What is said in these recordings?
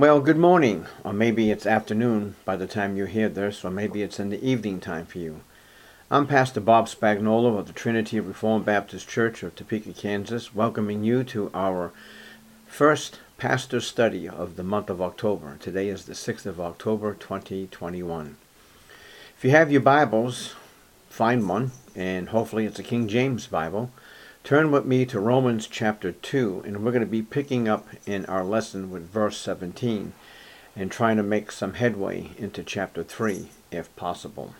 Well, good morning, or maybe it's afternoon by the time you hear this, or maybe it's in the evening time for you. I'm Pastor Bob Spagnola of the Trinity Reformed Baptist Church of Topeka, Kansas, welcoming you to our first pastor study of the month of October. Today is the 6th of October, 2021. If you have your Bibles, find one, and hopefully it's a King James Bible. Turn with me to Romans chapter 2, and we're going to be picking up in our lesson with verse 17 and trying to make some headway into chapter 3, if possible.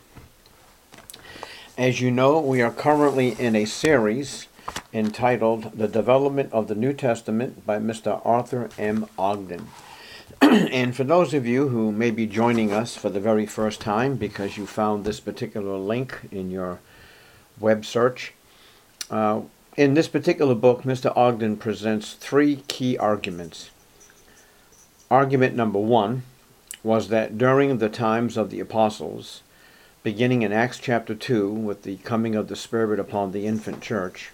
As you know, we are currently in a series entitled The Development of the New Testament by Mr. Arthur M. Ogden. And for those of you who may be joining us for the very first time because you found this particular link in your web search, in this particular book, Mr. Ogden presents three key arguments. Argument number one was that during the times of the apostles, beginning in Acts chapter 2 with the coming of the Spirit upon the infant church,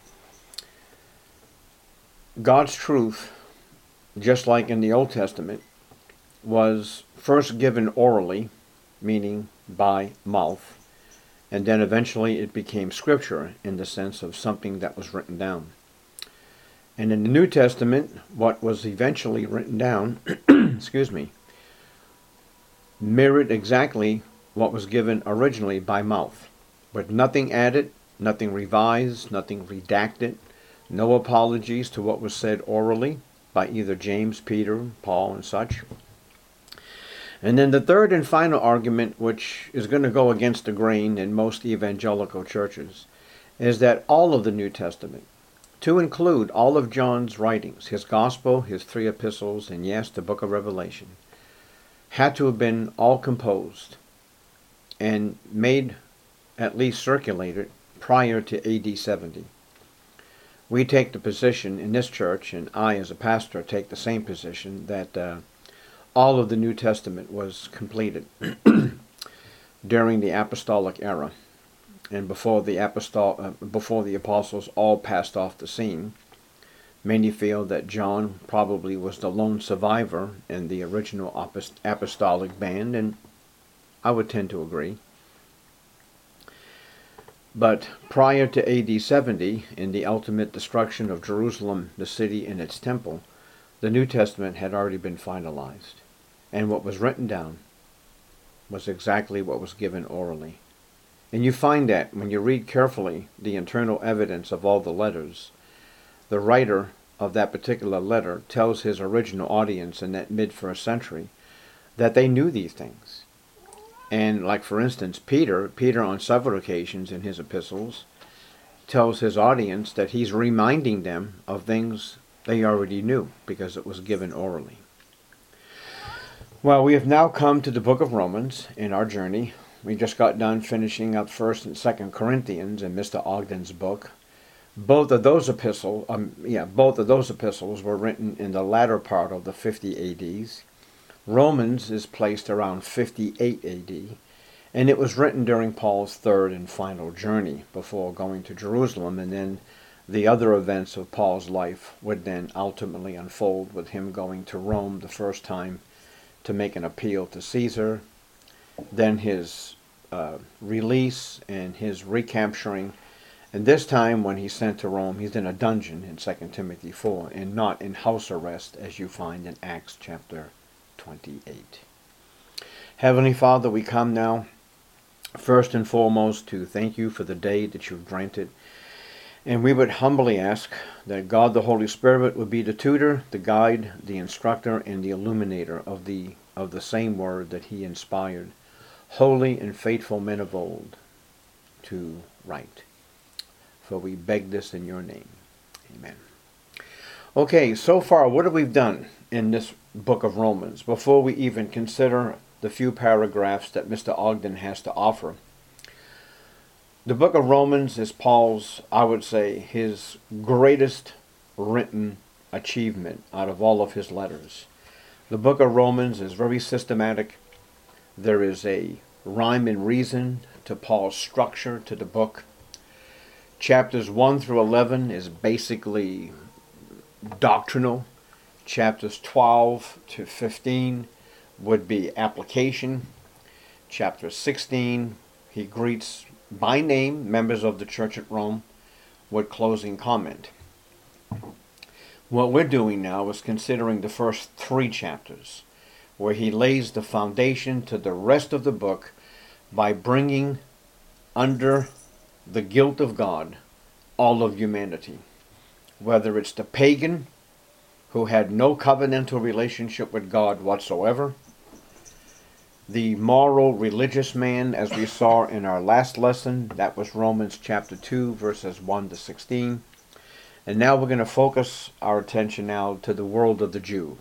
God's truth, just like in the Old Testament, was first given orally, meaning by mouth, and then eventually it became scripture in the sense of something that was written down. And in the New Testament, what was eventually written down, mirrored exactly what was given originally by mouth, with nothing added, nothing revised, nothing redacted, no apologies to what was said orally by either James, Peter, Paul, and such. And then the third and final argument, which is going to go against the grain in most evangelical churches, is that all of the New Testament, to include all of John's writings, his gospel, his three epistles, and yes, the book of Revelation, had to have been all composed and made, at least circulated, prior to AD 70. We take the position in this church, and I as a pastor take the same position, that all of the New Testament was completed during the apostolic era, and before the apostles all passed off the scene. Many feel that John probably was the lone survivor in the original apostolic band, and I would tend to agree. But prior to AD 70, in the ultimate destruction of Jerusalem, the city and its temple, the New Testament had already been finalized. And what was written down was exactly what was given orally. And you find that when you read carefully the internal evidence of all the letters, the writer of that particular letter tells his original audience in that mid-first century that they knew these things. And like for instance, Peter on several occasions in his epistles tells his audience that he's reminding them of things they already knew because it was given orally. Well, we have now come to the book of Romans in our journey. We just got done finishing up 1st and 2nd Corinthians in Mr. Ogden's book. Both of those epistles were written in the latter part of the 50 ADs. Romans is placed around 58 AD, and it was written during Paul's third and final journey before going to Jerusalem, and then the other events of Paul's life would then ultimately unfold with him going to Rome the first time to make an appeal to Caesar, then his release and his recapturing. And this time when he's sent to Rome, he's in a dungeon in 2 Timothy 4 and not in house arrest as you find in Acts chapter 28. Heavenly Father, we come now first and foremost to thank you for the day that you've granted. And we would humbly ask that God the Holy Spirit would be the tutor, the guide, the instructor, and the illuminator of the same word that he inspired holy and faithful men of old to write. For we beg this in your name. Amen. Okay, so far what have we done in this book of Romans before we even consider the few paragraphs that Mr. Ogden has to offer? The book of Romans is Paul's, I would say, his greatest written achievement out of all of his letters. The book of Romans is very systematic. There is a rhyme and reason to Paul's structure to the book. Chapters 1 through 11 is basically doctrinal. Chapters 12 to 15 would be application. Chapter 16, he greets by name members of the church at Rome with closing comment. What we're doing now is considering the first 3 chapters, where he lays the foundation to the rest of the book by bringing under the guilt of God all of humanity, whether it's the pagan who had no covenantal relationship with God whatsoever, the moral religious man, as we saw in our last lesson, that was Romans chapter 2 verses 1 to 16. And now we're going to focus our attention now to the world of the Jew.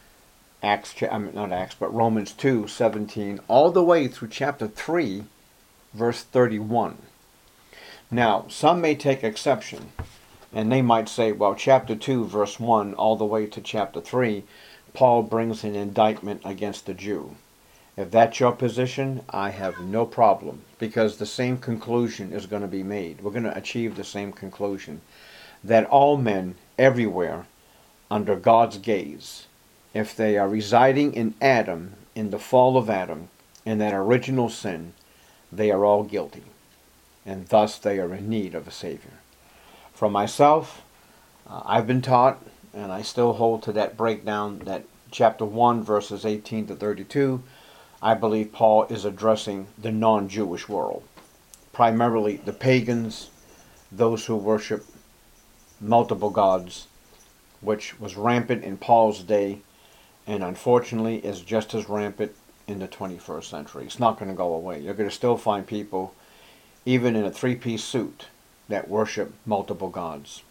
Romans 2, 17, all the way through chapter 3, verse 31. Now, some may take exception, and they might say, well, chapter 2, verse 1, all the way to chapter 3, Paul brings an indictment against the Jew. If that's your position, I have no problem, because the same conclusion is going to be made. We're going to achieve the same conclusion, that all men everywhere under God's gaze, if they are residing in Adam, in the fall of Adam, in that original sin, they are all guilty, and thus they are in need of a Savior. For myself, I've been taught, and I still hold to that breakdown, that chapter 1, verses 18 to 32, I believe Paul is addressing the non-Jewish world, primarily the pagans, those who worship multiple gods, which was rampant in Paul's day, and unfortunately is just as rampant in the 21st century. It's not going to go away. You're going to still find people, even in a 3-piece suit, that worship multiple gods.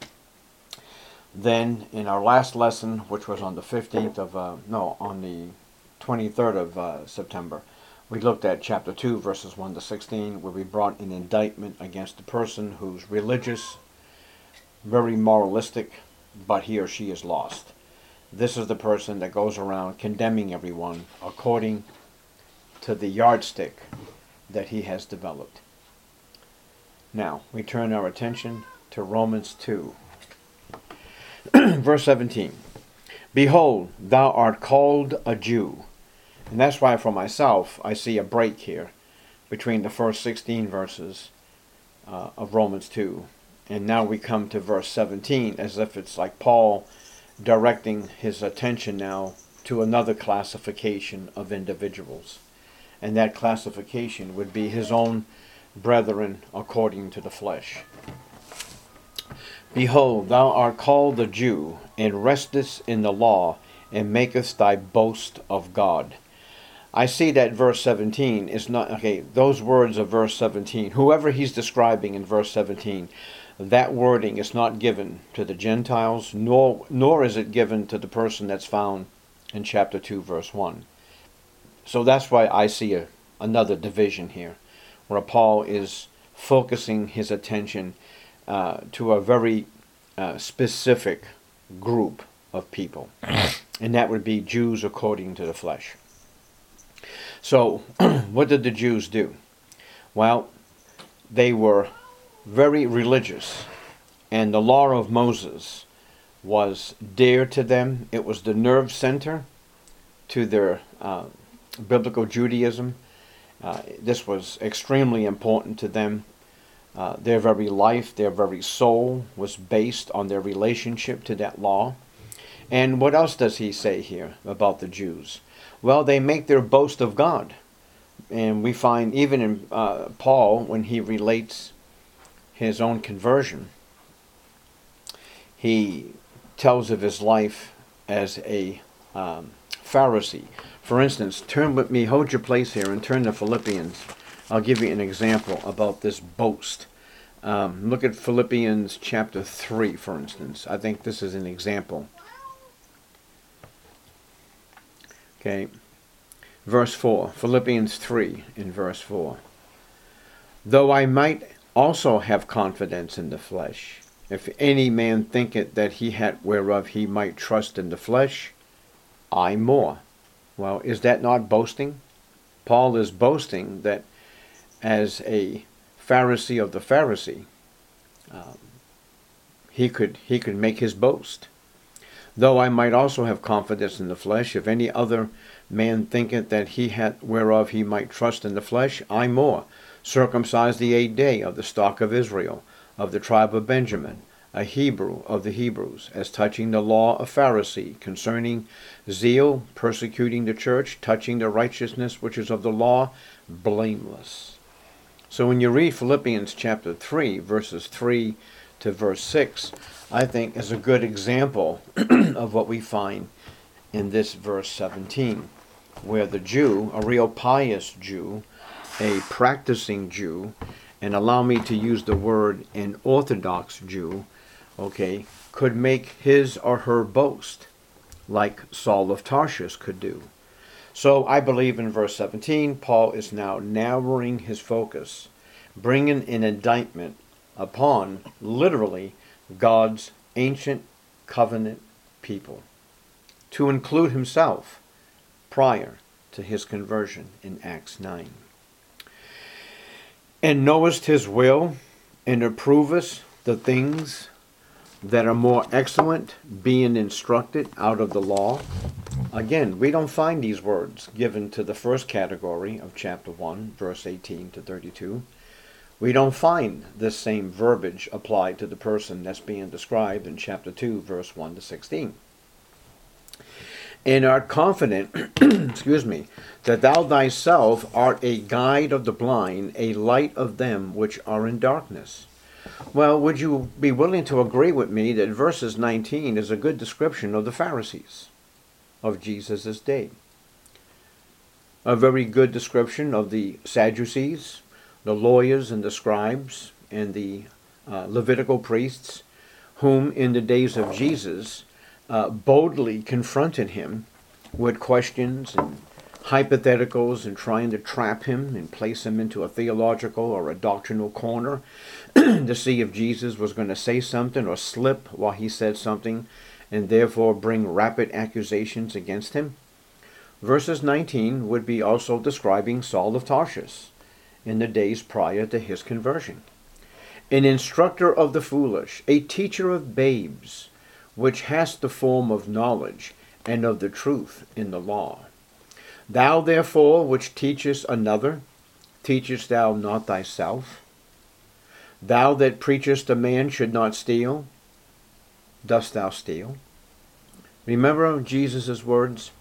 Then, in our last lesson, which was on the 23rd of September, we looked at chapter 2, verses 1 to 16, where we brought an indictment against the person who's religious, very moralistic, but he or she is lost. This is the person that goes around condemning everyone according to the yardstick that he has developed. Now, we turn our attention to Romans 2. Verse 17. Behold, thou art called a Jew. And that's why for myself, I see a break here between the first 16 verses of Romans 2. And now we come to verse 17, as if it's like Paul directing his attention now to another classification of individuals. And that classification would be his own brethren according to the flesh. Behold, thou art called a Jew, and restest in the law, and makest thy boast of God. I see that verse 17 is not, okay, those words of verse 17, whoever he's describing in verse 17, that wording is not given to the Gentiles, nor is it given to the person that's found in chapter 2, verse 1. So that's why I see another division here, where Paul is focusing his attention to a very specific group of people, and that would be Jews according to the flesh. So, what did the Jews do? Well, they were very religious, and the law of Moses was dear to them. It was the nerve center to their biblical Judaism. This was extremely important to them. Their very life, their very soul was based on their relationship to that law. And what else does he say here about the Jews? Well, they make their boast of God. And we find even in Paul, when he relates his own conversion, he tells of his life as a Pharisee. For instance, turn with me, hold your place here, and turn to Philippians. I'll give you an example about this boast. Look at Philippians chapter 3, for instance. I think this is an example. Okay, verse 4, Philippians 3 in verse 4. Though I might also have confidence in the flesh, if any man thinketh that he had whereof he might trust in the flesh, I more. Well, is that not boasting? Paul is boasting that as a Pharisee of the Pharisee, he could make his boast. Though I might also have confidence in the flesh, if any other man thinketh that he hath whereof he might trust in the flesh, I more, circumcised the 8th day, of the stock of Israel, of the tribe of Benjamin, a Hebrew of the Hebrews, as touching the law, a Pharisee, concerning zeal, persecuting the church, touching the righteousness which is of the law, blameless. So when you read Philippians chapter 3, verses 3 to verse 6, I think is a good example of what we find in this verse 17, where the Jew, a real pious Jew, a practicing Jew, and allow me to use the word an Orthodox Jew, okay, could make his or her boast like Saul of Tarshish could do. So I believe in verse 17, Paul is now narrowing his focus, bringing an indictment upon, literally, God's ancient covenant people, to include himself prior to his conversion in Acts 9. And knowest his will, and approvest the things that are more excellent, being instructed out of the law. Again, we don't find these words given to the first category of chapter 1, verse 18 to 32. We don't find this same verbiage applied to the person that's being described in chapter 2, verse 1 to 16. And art confident, excuse me, that thou thyself art a guide of the blind, a light of them which are in darkness. Well, would you be willing to agree with me that verses 19 is a good description of the Pharisees of Jesus' day? A very good description of the Sadducees, the lawyers and the scribes, and the Levitical priests, whom in the days of Jesus boldly confronted him with questions and hypotheticals and trying to trap him and place him into a theological or a doctrinal corner to see if Jesus was going to say something or slip while he said something, and therefore bring rapid accusations against him. Verses 19 would be also describing Saul of Tarshish in the days prior to his conversion. An instructor of the foolish, a teacher of babes, which hast the form of knowledge and of the truth in the law. Thou therefore which teachest another, teachest thou not thyself? Thou that preachest a man should not steal, dost thou steal? Remember Jesus' words,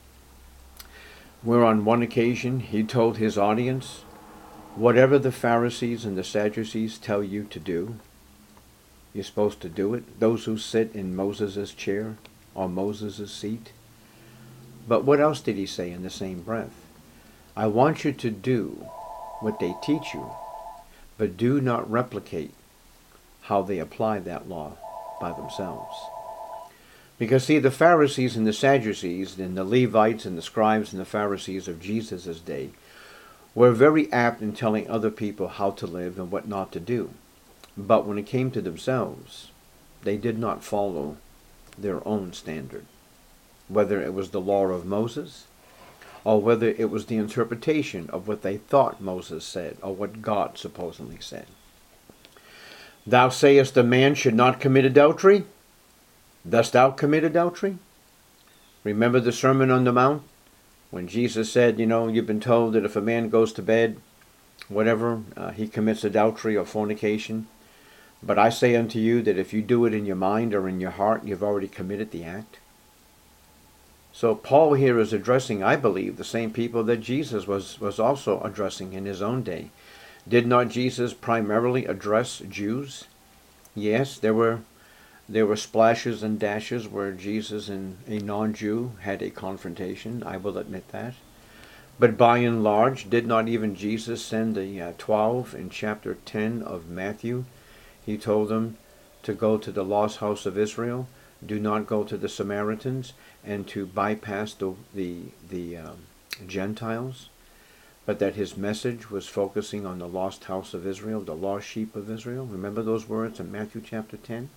where on one occasion he told his audience, whatever the Pharisees and the Sadducees tell you to do, you're supposed to do it. Those who sit in Moses' chair or Moses' seat. But what else did he say in the same breath? I want you to do what they teach you, but do not replicate how they apply that law by themselves. Because see, the Pharisees and the Sadducees and the Levites and the scribes and the Pharisees of Jesus' day were very apt in telling other people how to live and what not to do. But when it came to themselves, they did not follow their own standard, whether it was the law of Moses or whether it was the interpretation of what they thought Moses said or what God supposedly said. Thou sayest a man should not commit adultery? Dost thou commit adultery? Remember the Sermon on the Mount? When Jesus said, you've been told that if a man goes to bed, whatever, he commits adultery or fornication. But I say unto you that if you do it in your mind or in your heart, you've already committed the act. So Paul here is addressing, I believe, the same people that Jesus was also addressing in his own day. Did not Jesus primarily address Jews? Yes, there were splashes and dashes where Jesus and a non-Jew had a confrontation. I will admit that. But by and large, did not even Jesus send the 12 in chapter 10 of Matthew? He told them to go to the lost house of Israel, do not go to the Samaritans, and to bypass the Gentiles, but that his message was focusing on the lost house of Israel, the lost sheep of Israel. Remember those words in Matthew chapter 10?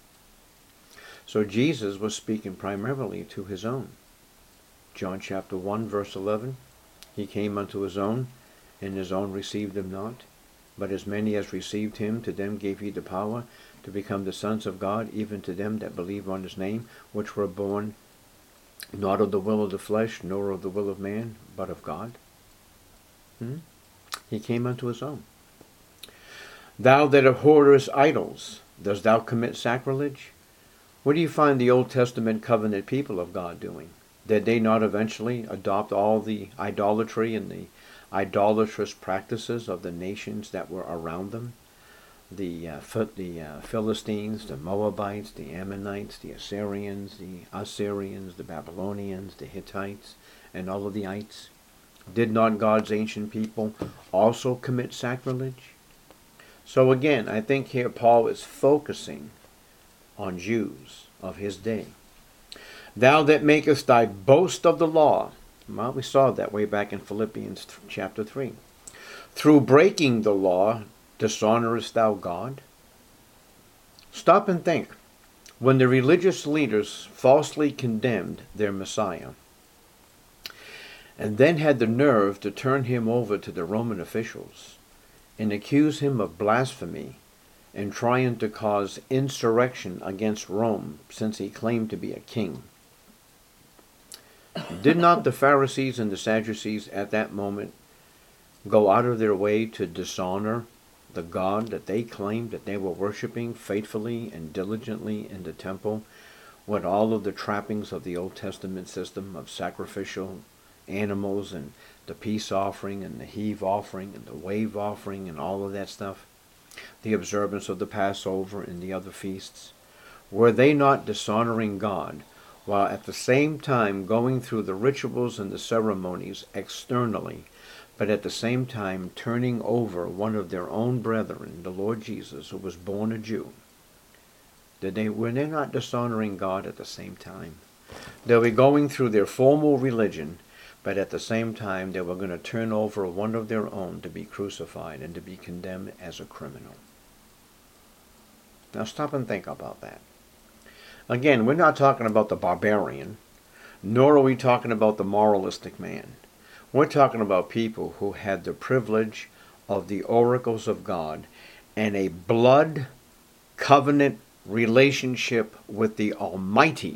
So Jesus was speaking primarily to his own. John chapter 1, verse 11, he came unto his own, and his own received him not. But as many as received him, to them gave he the power to become the sons of God, even to them that believe on his name, which were born Not of the will of the flesh, nor of the will of man, but of God. He came unto his own. Thou that abhorrest idols, dost thou commit sacrilege? What do you find the Old Testament covenant people of God doing? Did they not eventually adopt all the idolatry and the idolatrous practices of the nations that were around them? The Philistines, the Moabites, the Ammonites, the Assyrians, the Babylonians, the Hittites, and all of the ites. Did not God's ancient people also commit sacrilege? So again, I think here Paul is focusing on Jews of his day. Thou that makest thy boast of the law. Well, we saw that way back in Philippians chapter 3. Through breaking the law, dishonorest thou God? Stop and think. When the religious leaders falsely condemned their Messiah, and then had the nerve to turn him over to the Roman officials and accuse him of blasphemy and trying to cause insurrection against Rome since he claimed to be a king. Did not the Pharisees and the Sadducees at that moment go out of their way to dishonor the God that they claimed that they were worshiping faithfully and diligently in the temple with all of the trappings of the Old Testament system of sacrificial animals and the peace offering and the heave offering and the wave offering and all of that stuff, the observance of the Passover and the other feasts? Were they not dishonoring God while at the same time going through the rituals and the ceremonies externally, but at the same time turning over one of their own brethren, the Lord Jesus, who was born a Jew? Were they not dishonoring God at the same time? They were going through their formal religion, but at the same time they were going to turn over one of their own to be crucified and to be condemned as a criminal. Now stop and think about that. Again, we're not talking about the barbarian, nor are we talking about the moralistic man. We're talking about people who had the privilege of the oracles of God and a blood covenant relationship with the Almighty.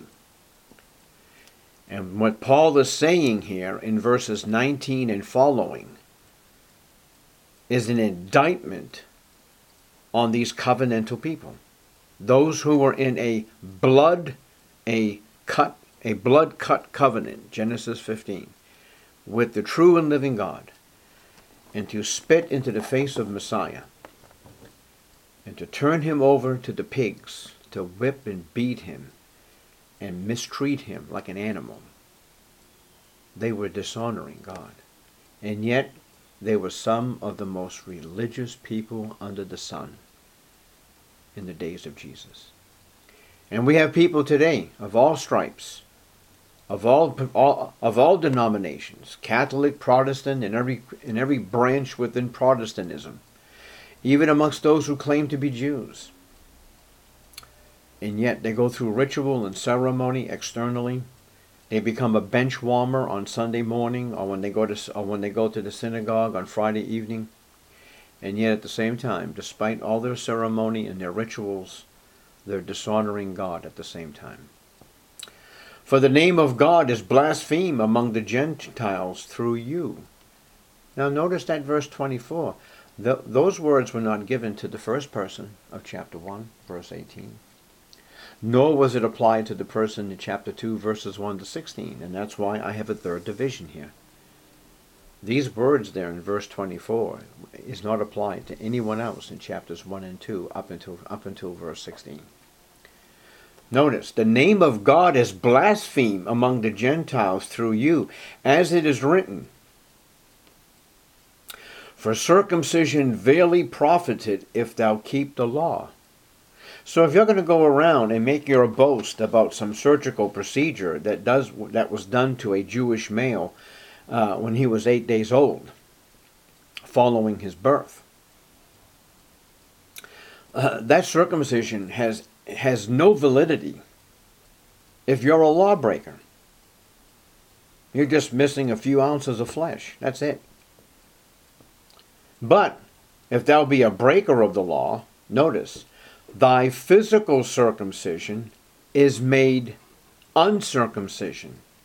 And what Paul is saying here in verses 19 and following is an indictment on these covenantal people. Those who were in a blood cut covenant, Genesis 15, with the true and living God, and to spit into the face of Messiah, and to turn him over to the pigs, to whip and beat him, and mistreat him like an animal. They were dishonoring God. And yet, they were some of the most religious people under the sun in the days of Jesus. And we have people today of all stripes, of all denominations, Catholic, Protestant, in every branch within Protestantism, even amongst those who claim to be Jews. And yet they go through ritual and ceremony externally. They become a bench warmer on Sunday morning, or when they go to the synagogue on Friday evening. And yet at the same time, despite all their ceremony and their rituals, they're dishonoring God at the same time. For the name of God is blasphemed among the Gentiles through you. Now notice that verse 24. Those words were not given to the first person of chapter 1, verse 18. Nor was it applied to the person in chapter 2, verses 1 to 16. And that's why I have a third division here. These words there in verse 24 is not applied to anyone else in chapters 1 and 2 up until verse 16. Notice, the name of God is blasphemed among the Gentiles through you, as it is written, for circumcision verily profited if thou keep the law. So if you're going to go around and make your boast about some surgical procedure that was done to a Jewish male when he was 8 days old, following his birth, that circumcision has no validity if you're a lawbreaker. You're just missing a few ounces of flesh. That's it. But if thou be a breaker of the law, notice, thy physical circumcision is made uncircumcision.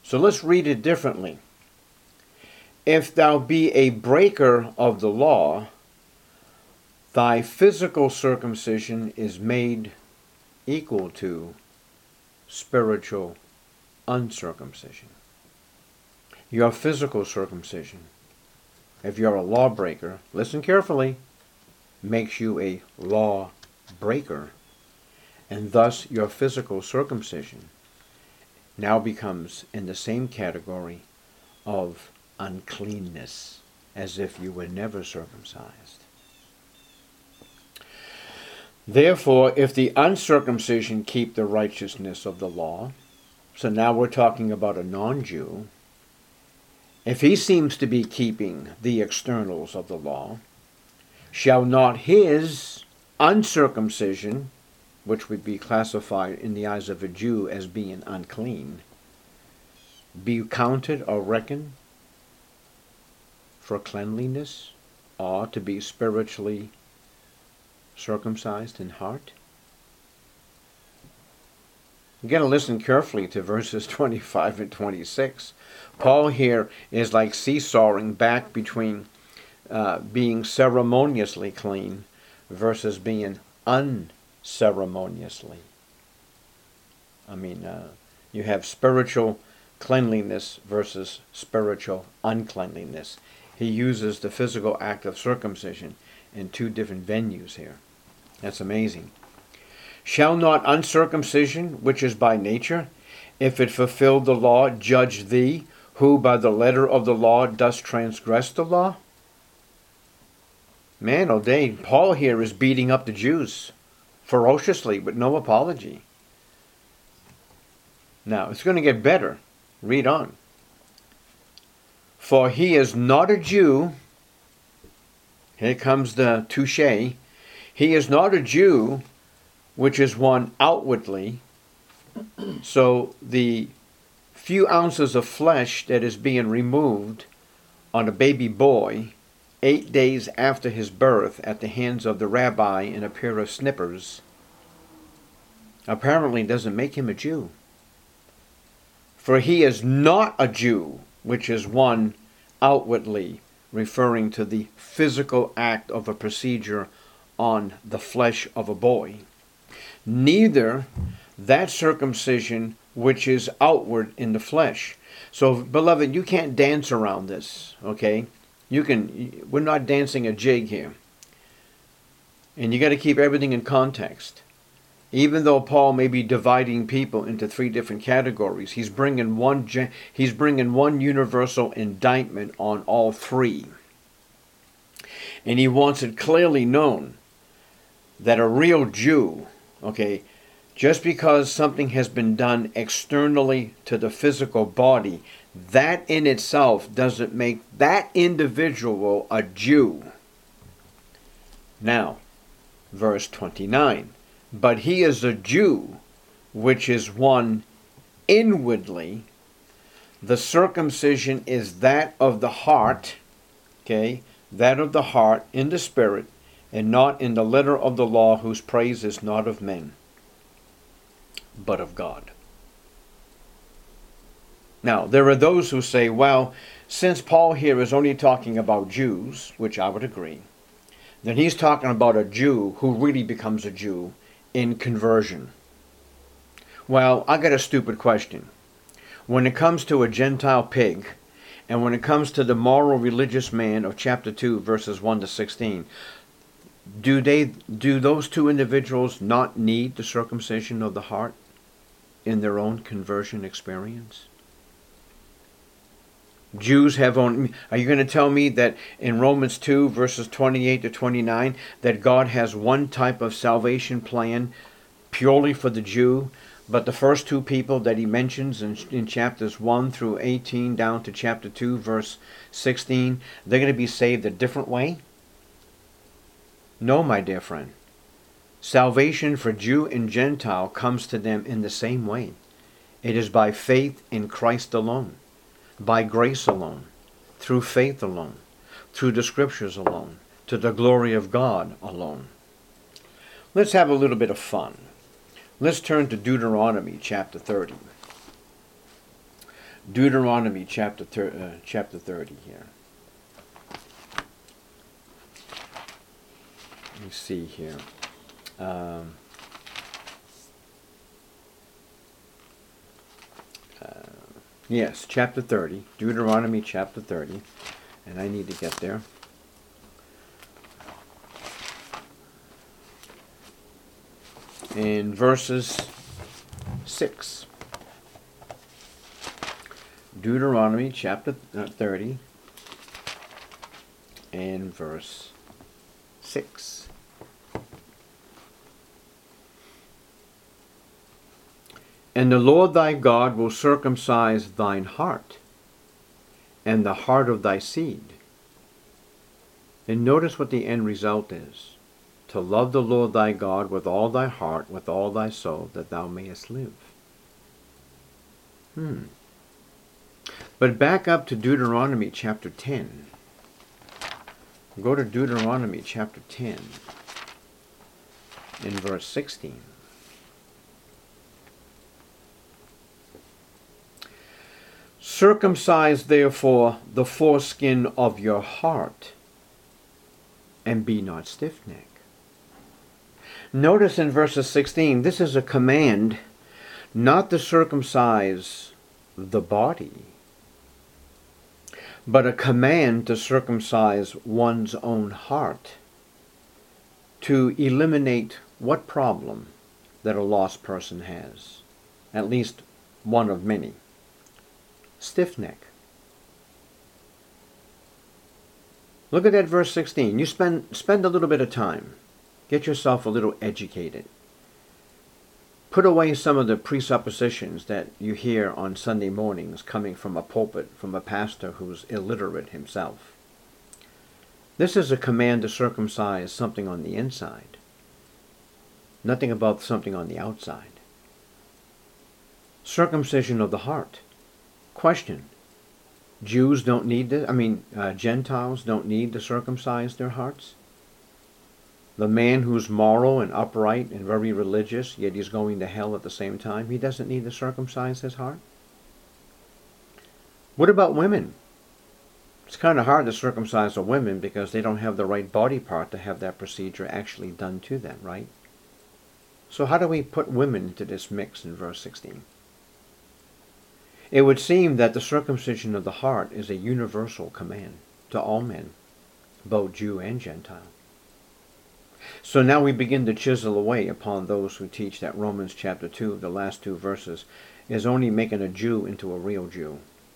So let's read it differently. If thou be a breaker of the law, thy physical circumcision is made equal to spiritual uncircumcision. Your physical circumcision, if you're a lawbreaker, listen carefully, makes you a lawbreaker, and thus your physical circumcision now becomes in the same category of uncleanness, as if you were never circumcised. Therefore, if the uncircumcision keep the righteousness of the law, so now we're talking about a non-Jew, if he seems to be keeping the externals of the law, shall not his uncircumcision, which would be classified in the eyes of a Jew as being unclean, be counted or reckoned for cleanliness, or to be spiritually circumcised in heart? You got to listen carefully to verses 25 and 26. Paul here is like seesawing back between being ceremoniously clean versus being unceremoniously. You have spiritual cleanliness versus spiritual uncleanliness. He uses the physical act of circumcision in two different venues here. That's amazing. Shall not uncircumcision, which is by nature, if it fulfill the law, judge thee, who by the letter of the law dost transgress the law? Man, oh day, Paul here is beating up the Jews ferociously with no apology. Now, it's going to get better. Read on. For he is not a Jew. Here comes the touche. He is not a Jew, which is one outwardly. So the few ounces of flesh that is being removed on a baby boy 8 days after his birth at the hands of the rabbi in a pair of snippers apparently doesn't make him a Jew. For he is not a Jew, which is one outwardly, referring to the physical act of a procedure on the flesh of a boy. Neither that circumcision which is outward in the flesh. So, beloved, you can't dance around this, okay? We're not dancing a jig here. And you got to keep everything in context. Even though Paul may be dividing people into three different categories, he's bringing one universal indictment on all three. And he wants it clearly known that a real Jew, okay, just because something has been done externally to the physical body, that in itself doesn't make that individual a Jew. Now, verse 29. But he is a Jew, which is one inwardly. The circumcision is that of the heart, okay, that of the heart in the spirit, and not in the letter of the law, whose praise is not of men, but of God. Now, there are those who say, well, since Paul here is only talking about Jews, which I would agree, then he's talking about a Jew who really becomes a Jew in conversion. Well, I got a stupid question. When it comes to a Gentile pig, and when it comes to the moral religious man of chapter 2, verses 1 to 16, do those two individuals not need the circumcision of the heart in their own conversion experience? Jews have only... Are you going to tell me that in Romans 2, verses 28 to 29, that God has one type of salvation plan purely for the Jew, but the first two people that he mentions in chapters 1 through 18 down to chapter 2, verse 16, they're going to be saved a different way? No, my dear friend. Salvation for Jew and Gentile comes to them in the same way. It is by faith in Christ alone, by grace alone, through faith alone, through the Scriptures alone, to the glory of God alone. Let's have a little bit of fun. Let's turn to Deuteronomy chapter 30. Deuteronomy chapter 30 here. Let me see here. Yes, chapter 30. Deuteronomy chapter 30. And I need to get there. In verses 6. Deuteronomy chapter 30 and verse 6. And the Lord thy God will circumcise thine heart and the heart of thy seed. And notice what the end result is. To love the Lord thy God with all thy heart, with all thy soul, that thou mayest live. But back up to Deuteronomy chapter 10. Go to Deuteronomy chapter 10 in verse 16. Circumcise therefore the foreskin of your heart, and be not stiff-necked. Notice in verses 16, this is a command not to circumcise the body, but a command to circumcise one's own heart, to eliminate what problem that a lost person has, at least one of many. Stiff neck. Look at that verse 16. You spend a little bit of time. Get yourself a little educated. Put away some of the presuppositions that you hear on Sunday mornings coming from a pulpit, from a pastor who's illiterate himself. This is a command to circumcise something on the inside. Nothing about something on the outside. Circumcision of the heart. Question. Jews don't need to, Gentiles don't need to circumcise their hearts? The man who's moral and upright and very religious, yet he's going to hell at the same time, he doesn't need to circumcise his heart? What about women? It's kind of hard to circumcise a woman because they don't have the right body part to have that procedure actually done to them, right? So how do we put women into this mix in verse 16? It would seem that the circumcision of the heart is a universal command to all men, both Jew and Gentile. So now we begin to chisel away upon those who teach that Romans chapter 2, the last two verses, is only making a Jew into a real Jew.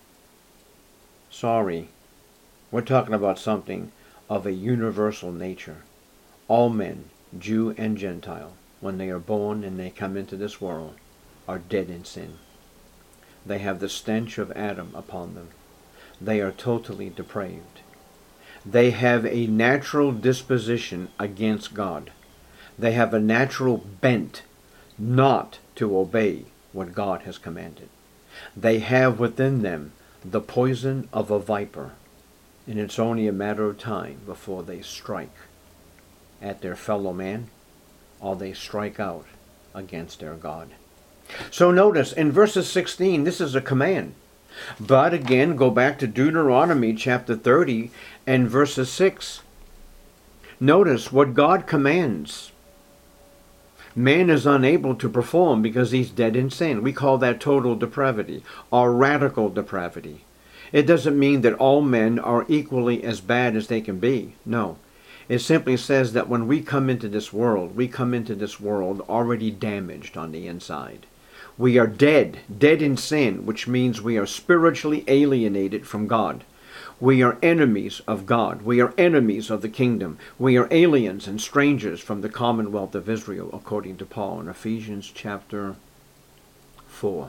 Sorry, we're talking about something of a universal nature. All men, Jew and Gentile, when they are born and they come into this world, are dead in sin. They have the stench of Adam upon them. They are totally depraved. They have a natural disposition against God. They have a natural bent not to obey what God has commanded. They have within them the poison of a viper, and it's only a matter of time before they strike at their fellow man or they strike out against their God. So notice, in verses 16, this is a command. But again, go back to Deuteronomy chapter 30 and verses 6. Notice what God commands. Man is unable to perform because he's dead in sin. We call that total depravity or radical depravity. It doesn't mean that all men are equally as bad as they can be. No. It simply says that when we come into this world, we come into this world already damaged on the inside. We are dead in sin, which means we are spiritually alienated from God. We are enemies of God. We are enemies of the kingdom. We are aliens and strangers from the commonwealth of Israel, according to Paul in Ephesians chapter 4.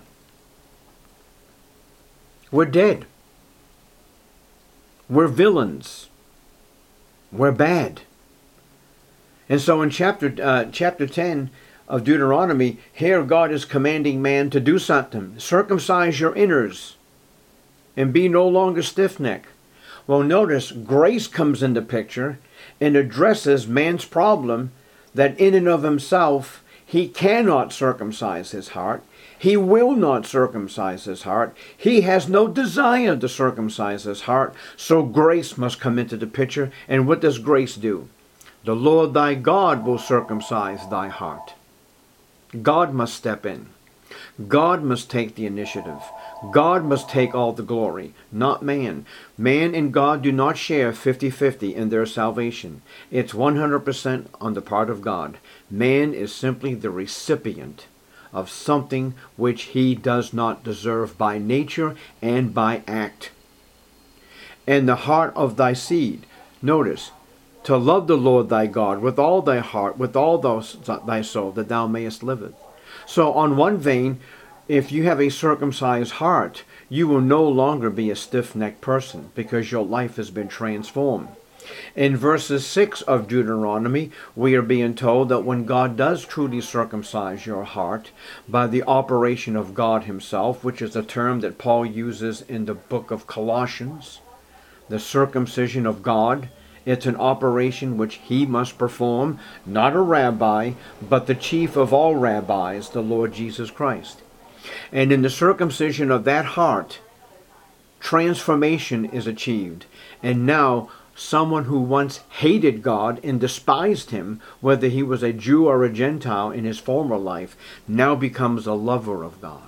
We're dead. We're villains. We're bad. And so in chapter 10 of Deuteronomy, here God is commanding man to do something. Circumcise your inners and be no longer stiff-necked. Well, notice grace comes into picture and addresses man's problem that in and of himself he cannot circumcise his heart. He will not circumcise his heart. He has no desire to circumcise his heart. So grace must come into the picture. And what does grace do? The Lord thy God will circumcise thy heart. God must step in. God must take the initiative. God must take all the glory, not man. Man and God do not share 50-50 in their salvation. It's 100% on the part of God. Man is simply the recipient of something which he does not deserve by nature and by act. And the heart of thy seed, notice, to love the Lord thy God with all thy heart, with all thy soul, that thou mayest live it. So on one vein, if you have a circumcised heart, you will no longer be a stiff-necked person because your life has been transformed. In verses 6 of Deuteronomy, we are being told that when God does truly circumcise your heart by the operation of God himself, which is a term that Paul uses in the book of Colossians, the circumcision of God, it's an operation which he must perform, not a rabbi, but the chief of all rabbis, the Lord Jesus Christ. And in the circumcision of that heart, transformation is achieved. And now, someone who once hated God and despised him, whether he was a Jew or a Gentile in his former life, now becomes a lover of God.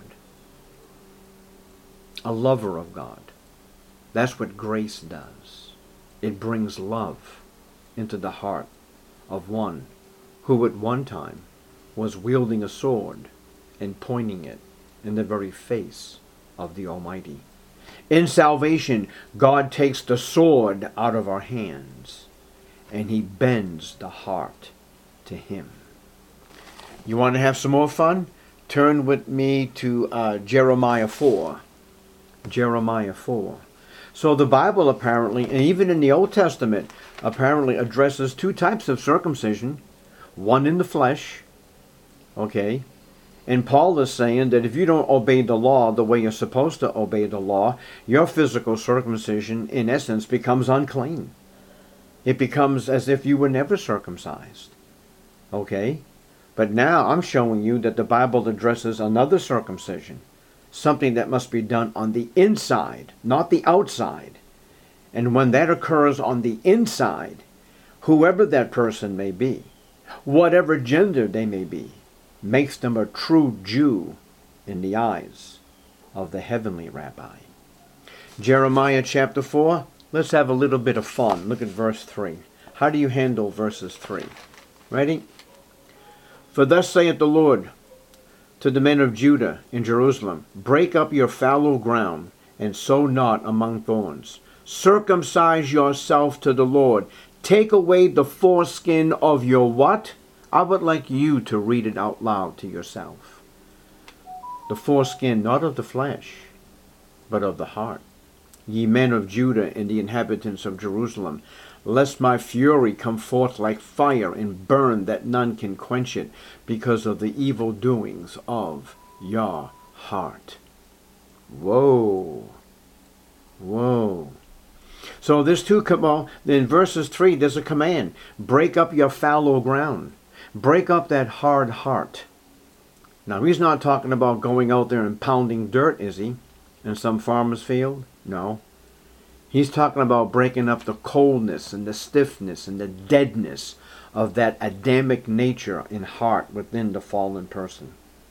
A lover of God. That's what grace does. It brings love into the heart of one who at one time was wielding a sword and pointing it in the very face of the Almighty. In salvation, God takes the sword out of our hands and he bends the heart to him. You want to have some more fun? Turn with me to Jeremiah 4. Jeremiah 4. So the Bible apparently, and even in the Old Testament, apparently addresses two types of circumcision. One in the flesh, okay? And Paul is saying that if you don't obey the law the way you're supposed to obey the law, your physical circumcision, in essence, becomes unclean. It becomes as if you were never circumcised. Okay? But now I'm showing you that the Bible addresses another circumcision. Something that must be done on the inside, not the outside. And when that occurs on the inside, whoever that person may be, whatever gender they may be, makes them a true Jew in the eyes of the heavenly rabbi. Jeremiah chapter 4, let's have a little bit of fun. Look at verse 3. How do you handle verses 3? Ready? For thus saith the Lord to the men of Judah in Jerusalem, break up your fallow ground, and sow not among thorns. Circumcise yourself to the Lord. Take away the foreskin of your what? I would like you to read it out loud to yourself. The foreskin, not of the flesh, but of the heart. Ye men of Judah and the inhabitants of Jerusalem, lest my fury come forth like fire and burn that none can quench it, because of the evil doings of your heart. Whoa. Whoa. So there's two, well, in verses 3, there's a command. Break up your fallow ground. Break up that hard heart. Now, he's not talking about going out there and pounding dirt, is he? In some farmer's field? No. He's talking about breaking up the coldness and the stiffness and the deadness of that Adamic nature in heart within the fallen person.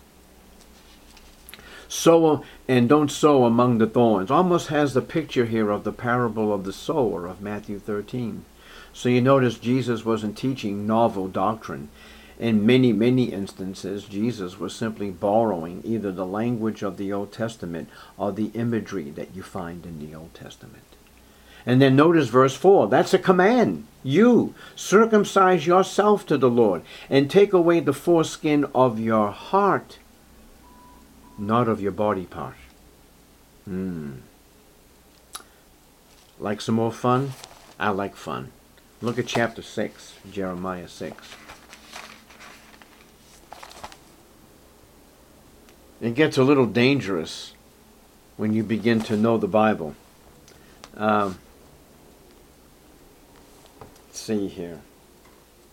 Sow and don't sow among the thorns. Almost has the picture here of the parable of the sower of Matthew 13. So you notice Jesus wasn't teaching novel doctrine. In many, many instances, Jesus was simply borrowing either the language of the Old Testament or the imagery that you find in the Old Testament. And then notice verse 4. That's a command. You circumcise yourself to the Lord and take away the foreskin of your heart, not of your body part. Like some more fun? I like fun. Look at chapter 6, Jeremiah 6. It gets a little dangerous when you begin to know the Bible. Let's see here.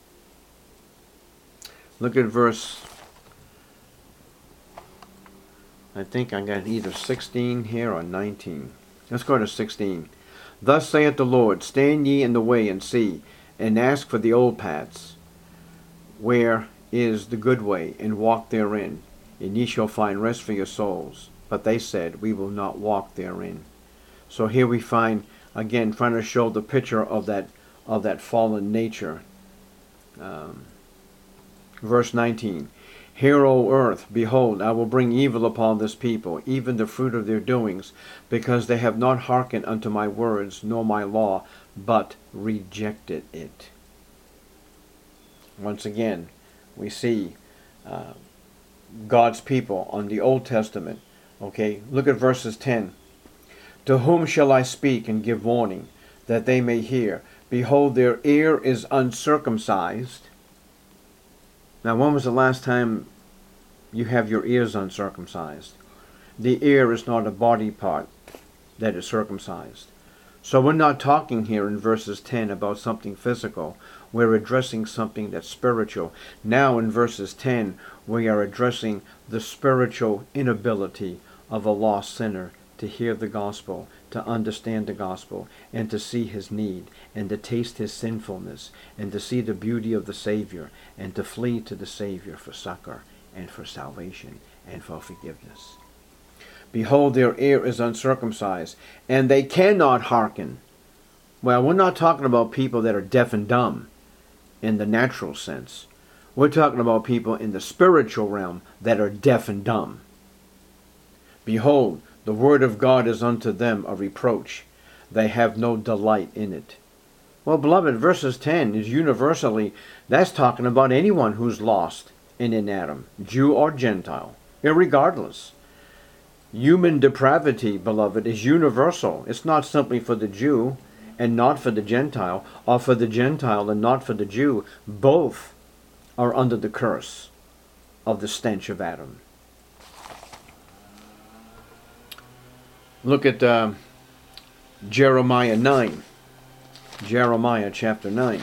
Look at verse I think I got either 16 here or 19. Let's go to 16. Thus saith the Lord, stand ye in the way and see, and ask for the old paths, where is the good way, and walk therein, and ye shall find rest for your souls. But they said, we will not walk therein. So here we find, again, trying to show the picture of that fallen nature. Verse 19. Hear, O earth, behold, I will bring evil upon this people, even the fruit of their doings, because they have not hearkened unto my words, nor my law, but rejected it. Once again, we see God's people on the Old Testament. Okay, look at verses 10. To whom shall I speak and give warning, that they may hear? Behold, their ear is uncircumcised. Now, when was the last time you have your ears uncircumcised? The ear is not a body part that is circumcised. So we're not talking here in verses 10 about something physical. We're addressing something that's spiritual. Now in verses 10, we are addressing the spiritual inability of a lost sinner to hear the gospel, to understand the gospel, and to see his need, and to taste his sinfulness, and to see the beauty of the Savior, and to flee to the Savior for succor, and for salvation, and for forgiveness. Behold, their ear is uncircumcised, and they cannot hearken. Well, we're not talking about people that are deaf and dumb in the natural sense. We're talking about people in the spiritual realm that are deaf and dumb. Behold, the word of God is unto them a reproach. They have no delight in it. Well, beloved, verses 10 is universally, that's talking about anyone who's lost and in Adam, Jew or Gentile, irregardless. Human depravity, beloved, is universal. It's not simply for the Jew and not for the Gentile, or for the Gentile and not for the Jew. Both are under the curse of the stench of Adam. Look at Jeremiah 9. Jeremiah chapter 9.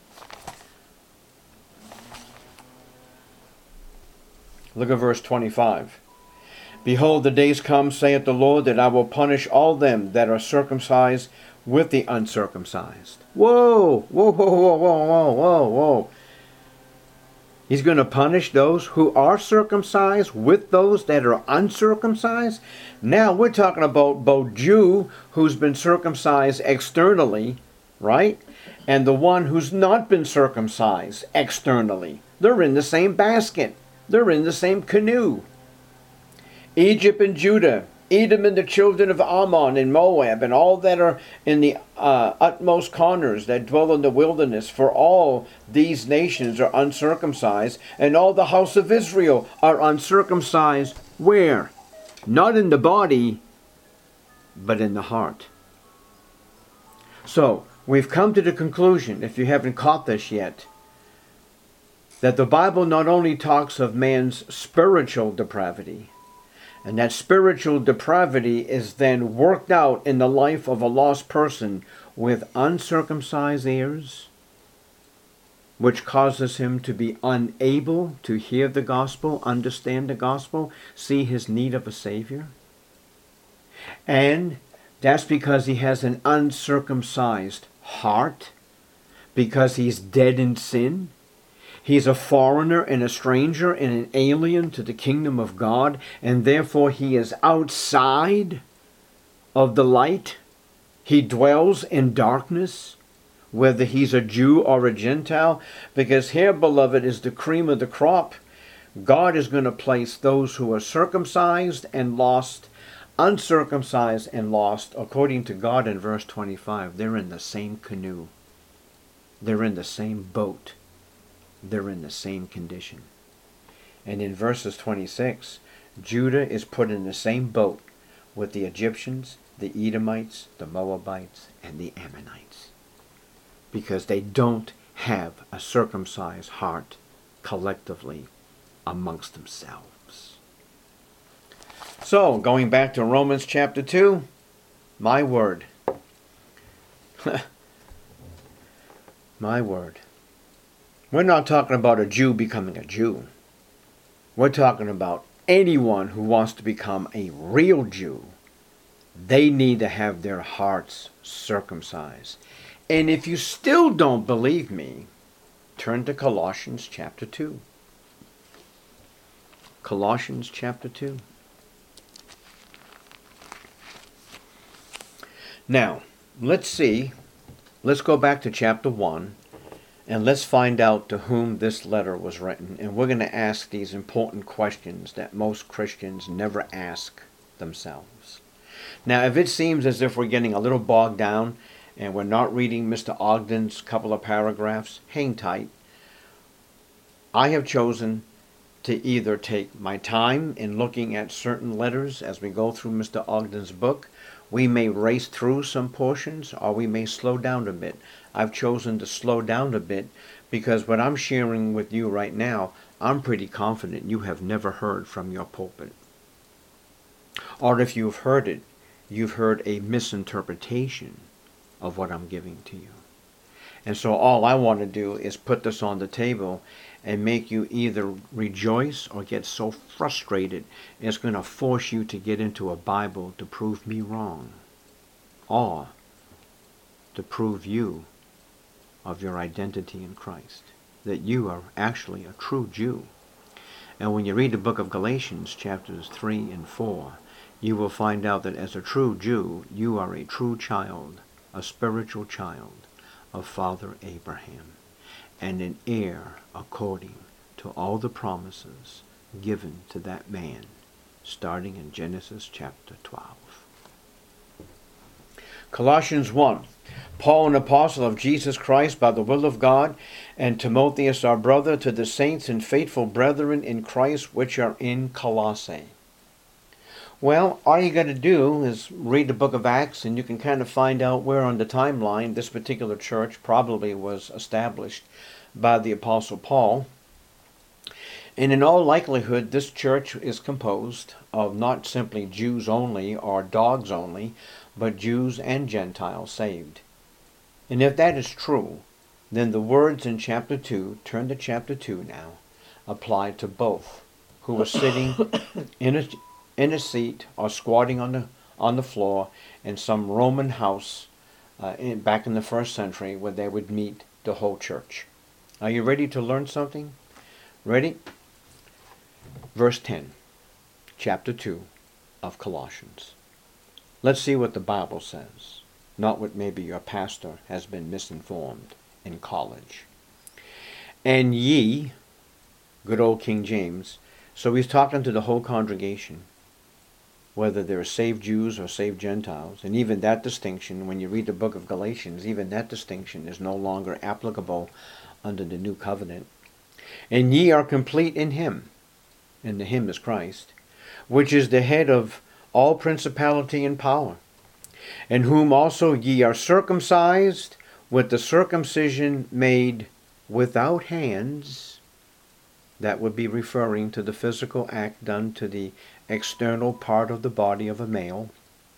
Look at verse 25. Behold, the days come, saith the Lord, that I will punish all them that are circumcised with the uncircumcised. Whoa, whoa, whoa, whoa, whoa, whoa, whoa, whoa. He's going to punish those who are circumcised with those that are uncircumcised. Now we're talking about both Jew who's been circumcised externally, right? And the one who's not been circumcised externally. They're in the same basket. They're in the same canoe. Egypt and Judah, Edom and the children of Ammon and Moab, and all that are in the utmost corners that dwell in the wilderness, for all these nations are uncircumcised, and all the house of Israel are uncircumcised. Where? Not in the body, but in the heart. So, we've come to the conclusion, if you haven't caught this yet, that the Bible not only talks of man's spiritual depravity, and that spiritual depravity is then worked out in the life of a lost person with uncircumcised ears, which causes him to be unable to hear the gospel, understand the gospel, see his need of a Savior. And that's because he has an uncircumcised heart, because he's dead in sin. He's a foreigner and a stranger and an alien to the kingdom of God, and therefore he is outside of the light. He dwells in darkness, whether he's a Jew or a Gentile, because here, beloved, is the cream of the crop. God is going to place those who are circumcised and lost, uncircumcised and lost, according to God in verse 25. They're in the same canoe. They're in the same boat. They're in the same condition. And in verses 26, Judah is put in the same boat with the Egyptians, the Edomites, the Moabites, and the Ammonites, because they don't have a circumcised heart collectively amongst themselves. So, going back to Romans chapter 2, my word. My word. We're not talking about a Jew becoming a Jew. We're talking about anyone who wants to become a real Jew, they need to have their hearts circumcised. And if you still don't believe me, turn to Colossians chapter 2. Colossians chapter 2. Now, let's go back to chapter 1, and let's find out to whom this letter was written. And we're going to ask these important questions that most Christians never ask themselves. Now, if it seems as if we're getting a little bogged down and we're not reading Mr. Ogden's couple of paragraphs, hang tight. I have chosen to either take my time in looking at certain letters as we go through Mr. Ogden's book. We may race through some portions, or we may slow down a bit. I've chosen to slow down a bit because what I'm sharing with you right now, I'm pretty confident you have never heard from your pulpit. Or if you've heard it, you've heard a misinterpretation of what I'm giving to you. And so all I want to do is put this on the table and make you either rejoice or get so frustrated it's going to force you to get into a Bible to prove me wrong, or to prove you of your identity in Christ, that you are actually a true Jew. And when you read the book of Galatians chapters 3 and 4, you will find out that as a true Jew, you are a true child, a spiritual child of Father Abraham, and an heir according to all the promises given to that man, starting in Genesis chapter 12. Colossians 1. Paul, an apostle of Jesus Christ by the will of God, and Timotheus our brother, to the saints and faithful brethren in Christ which are in Colossae. Well, all you got to do is read the book of Acts, and you can kind of find out where on the timeline this particular church probably was established by the Apostle Paul. And in all likelihood, this church is composed of not simply Jews only or dogs only, but Jews and Gentiles saved. And if that is true, then the words in chapter 2, turn to chapter 2 now, apply to both who were sitting in a seat or squatting on the floor in some Roman house back in the first century where they would meet the whole church. Are you ready to learn something? Ready? Verse 10, chapter 2 of Colossians. Let's see what the Bible says, not what maybe your pastor has been misinformed in college. And ye, good old King James, so he's talking to the whole congregation, whether they're saved Jews or saved Gentiles. And even that distinction, when you read the book of Galatians, even that distinction is no longer applicable under the new covenant. And ye are complete in him, and the him is Christ, which is the head of all principality and power, in whom also ye are circumcised with the circumcision made without hands. That would be referring to the physical act done to the external part of the body of a male,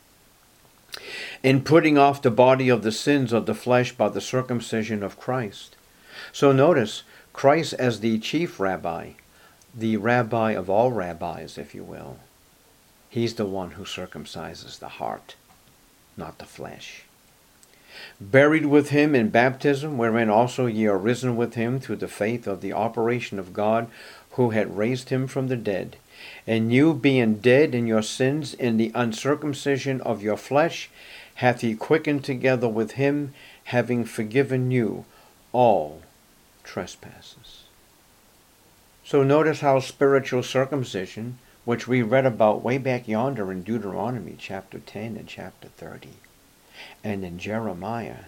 in putting off the body of the sins of the flesh by the circumcision of Christ. So notice, Christ as the chief rabbi, the rabbi of all rabbis, if you will, he's the one who circumcises the heart, not the flesh. Buried with him in baptism, wherein also ye are risen with him through the faith of the operation of God, who had raised him from the dead. And you, being dead in your sins, in the uncircumcision of your flesh, hath he quickened together with him, having forgiven you all trespasses. So notice how spiritual circumcision, which we read about way back yonder in Deuteronomy chapter 10 and chapter 30, and in Jeremiah,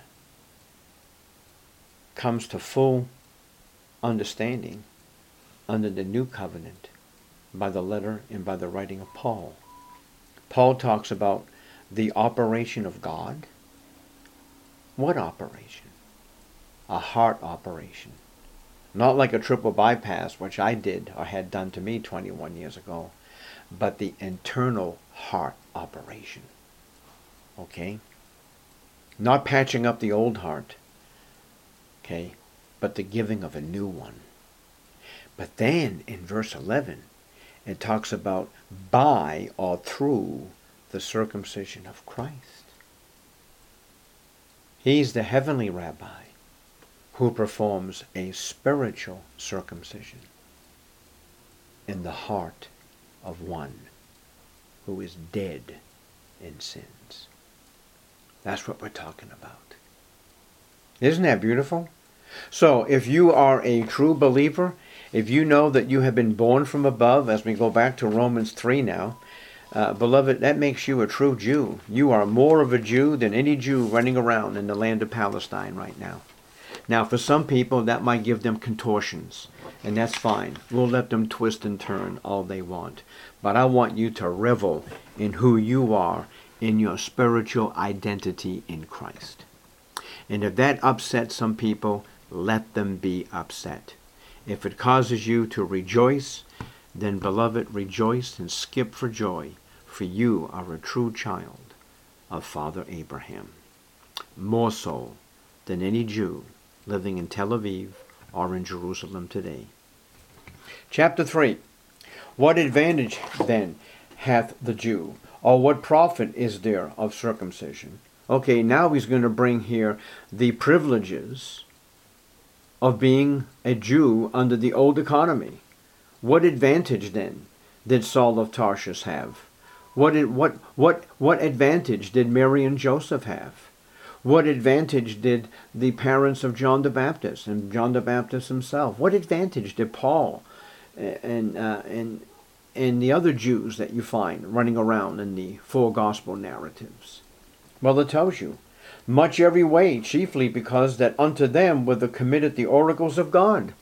comes to full understanding under the new covenant by the letter and by the writing of Paul. Paul talks about the operation of God. What operation? A heart operation. Not like a triple bypass, which I did or had done to me 21 years ago, but the internal heart operation. Okay? Not patching up the old heart, okay, but the giving of a new one. But then in verse 11, It talks about by or through the circumcision of Christ. He's the heavenly rabbi who performs a spiritual circumcision in the heart of one who is dead in sins. That's what we're talking about. Isn't that beautiful? So if you are a true believer, if you know that you have been born from above, as we go back to Romans 3 now, beloved, that makes you a true Jew. You are more of a Jew than any Jew running around in the land of Palestine right now. Now, for some people, that might give them contortions, and that's fine. We'll let them twist and turn all they want. But I want you to revel in who you are in your spiritual identity in Christ. And if that upsets some people, let them be upset. If it causes you to rejoice, then, beloved, rejoice and skip for joy, for you are a true child of Father Abraham, more so than any Jew living in Tel Aviv or in Jerusalem today. Chapter 3. What advantage then hath the Jew, or what profit is there of circumcision? Okay, now he's going to bring here the privileges of being a Jew under the old economy. What advantage then did Saul of Tarsus have? What advantage did Mary and Joseph have? What advantage did the parents of John the Baptist and John the Baptist himself? What advantage did Paul and the other Jews that you find running around in the four gospel narratives? Well, it tells you, much every way, chiefly because that unto them were committed the oracles of God.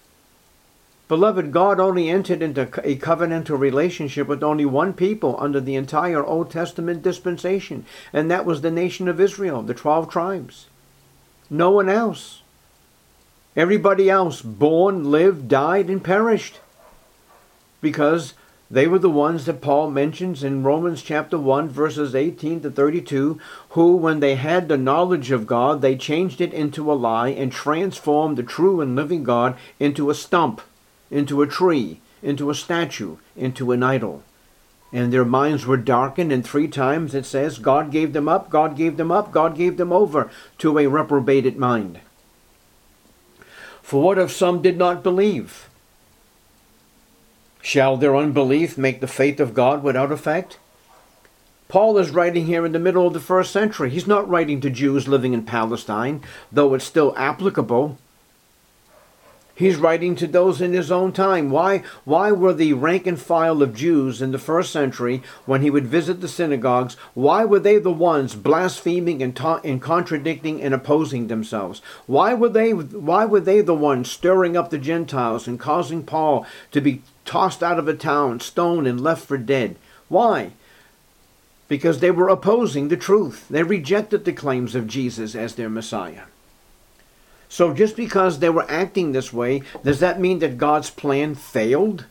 Beloved, God only entered into a covenantal relationship with only one people under the entire Old Testament dispensation, and that was the nation of Israel, the 12 tribes. No one else. Everybody else born, lived, died, and perished, because they were the ones that Paul mentions in Romans chapter 1, verses 18 to 32, who, when they had the knowledge of God, they changed it into a lie and transformed the true and living God into a stump, into a tree, into a statue, into an idol. And their minds were darkened, and 3 times it says, God gave them up, God gave them up, God gave them over to a reprobated mind. For what if some did not believe? Shall their unbelief make the faith of God without effect? Paul is writing here in the middle of the 1st century. He's not writing to Jews living in Palestine, though it's still applicable. He's writing to those in his own time. Why were the rank and file of Jews in the 1st century, when he would visit the synagogues, why were they the ones blaspheming and contradicting and opposing themselves? Why were they the ones stirring up the Gentiles and causing Paul to be tossed out of a town, stoned, and left for dead? Why? Because they were opposing the truth. They rejected the claims of Jesus as their Messiah. So just because they were acting this way, does that mean that God's plan failed?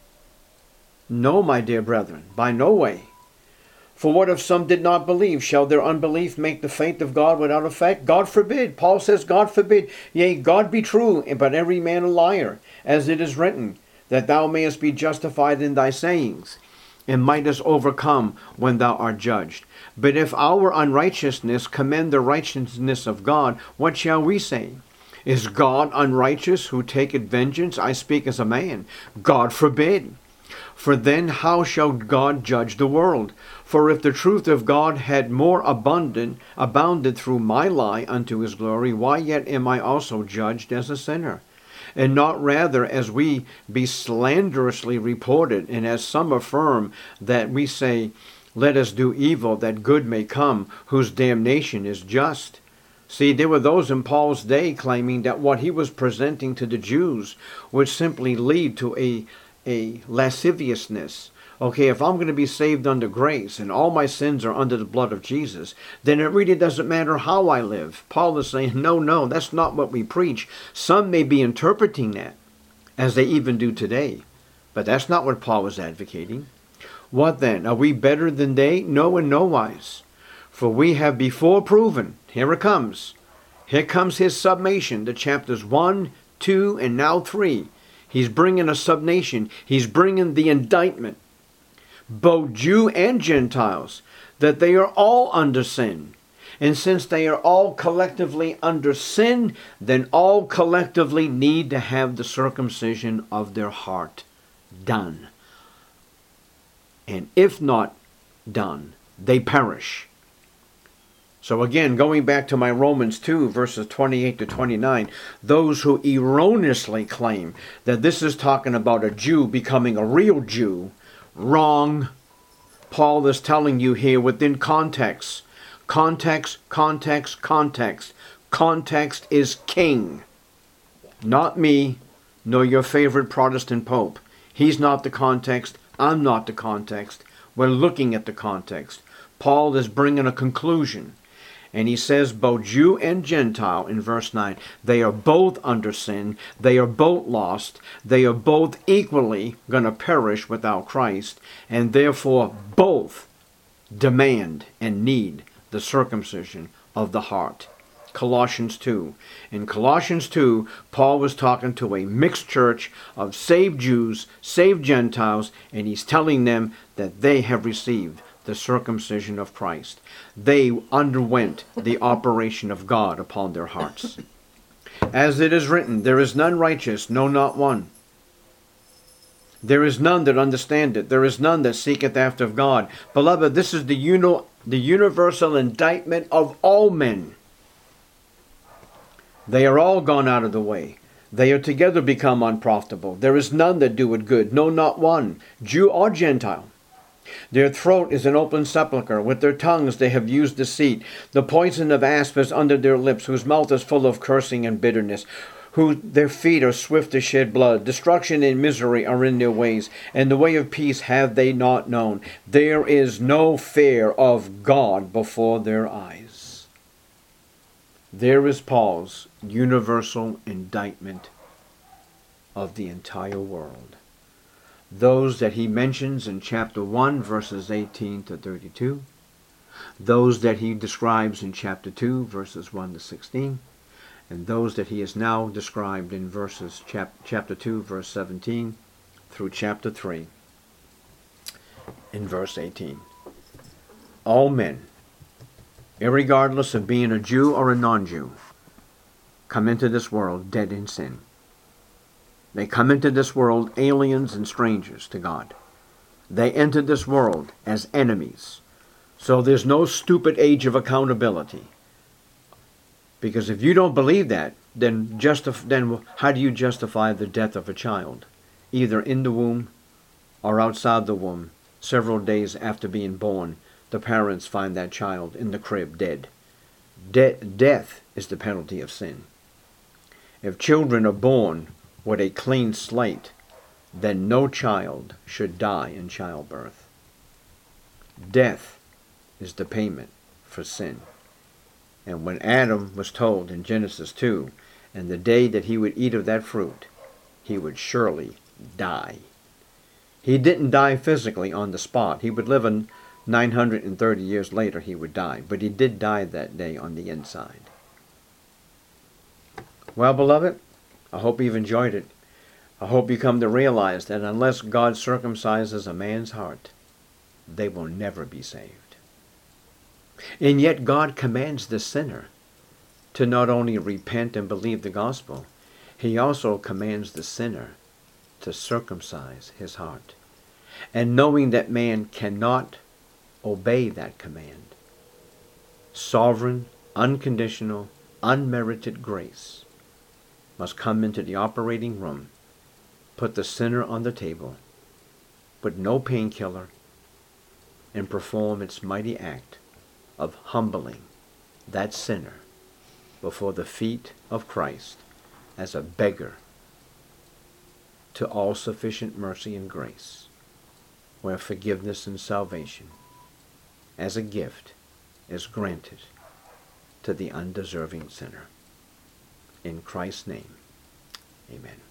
No, my dear brethren, by no way. For what if some did not believe? Shall their unbelief make the faith of God without effect? God forbid. Paul says, God forbid. Yea, God be true, but every man a liar, as it is written, that thou mayest be justified in thy sayings, and mightest overcome when thou art judged. But if our unrighteousness commend the righteousness of God, what shall we say? Is God unrighteous who taketh vengeance? I speak as a man. God forbid. For then how shall God judge the world? For if the truth of God had more abounded through my lie unto his glory, why yet am I also judged as a sinner? And not rather as we be slanderously reported, and as some affirm that we say, let us do evil that good may come, whose damnation is just. See, there were those in Paul's day claiming that what he was presenting to the Jews would simply lead to a lasciviousness. Okay, if I'm going to be saved under grace and all my sins are under the blood of Jesus, then it really doesn't matter how I live. Paul is saying, no, that's not what we preach. Some may be interpreting that, as they even do today. But that's not what Paul was advocating. What then? Are we better than they? No, in no wise. For we have before proven, here it comes. Here comes his summation, the chapters 1, 2, and now 3. He's bringing a subnation. He's bringing the indictment, both Jew and Gentiles, that they are all under sin. And since they are all collectively under sin, then all collectively need to have the circumcision of their heart done. And if not done, they perish. So again, going back to my Romans 2, verses 28 to 29, those who erroneously claim that this is talking about a Jew becoming a real Jew, wrong. Paul is telling you here within context. Context, context, context. Context is king. Not me, nor your favorite Protestant Pope. He's not the context. I'm not the context. We're looking at the context. Paul is bringing a conclusion. And he says both Jew and Gentile in verse 9, they are both under sin, they are both lost, they are both equally going to perish without Christ, and therefore both demand and need the circumcision of the heart. Colossians 2. In Colossians 2, Paul was talking to a mixed church of saved Jews, saved Gentiles, and he's telling them that they have received the circumcision of Christ. They underwent the operation of God upon their hearts. As it is written, there is none righteous, no, not one. There is none that understandeth. There is none that seeketh after God. Beloved, this is the universal indictment of all men. They are all gone out of the way. They are together become unprofitable. There is none that doeth good, no, not one, Jew or Gentile. Their throat is an open sepulchre. With their tongues they have used deceit. The poison of asp is under their lips, whose mouth is full of cursing and bitterness. Their feet are swift to shed blood. Destruction and misery are in their ways, and the way of peace have they not known. There is no fear of God before their eyes. There is Paul's universal indictment of the entire world. Those that he mentions in chapter 1, verses 18 to 32. Those that he describes in chapter 2, verses 1 to 16. And those that he has now described in chapter 2, verse 17, through chapter 3, in verse 18. All men, irregardless of being a Jew or a non-Jew, come into this world dead in sin. They come into this world aliens and strangers to God. They enter this world as enemies. So there's no stupid age of accountability. Because if you don't believe that, then how do you justify the death of a child? Either in the womb or outside the womb, several days after being born, the parents find that child in the crib dead. Death is the penalty of sin. If children are born with a clean slate, then no child should die in childbirth. Death is the payment for sin. And when Adam was told in Genesis 2, and the day that he would eat of that fruit, he would surely die. He didn't die physically on the spot. He would live 930 years later, he would die. But he did die that day on the inside. Well, beloved, I hope you've enjoyed it. I hope you come to realize that unless God circumcises a man's heart, they will never be saved. And yet God commands the sinner to not only repent and believe the gospel, he also commands the sinner to circumcise his heart. And knowing that man cannot obey that command, sovereign, unconditional, unmerited grace must come into the operating room, put the sinner on the table, with no painkiller, and perform its mighty act of humbling that sinner before the feet of Christ as a beggar to all sufficient mercy and grace, where forgiveness and salvation as a gift is granted to the undeserving sinner. In Christ's name, amen.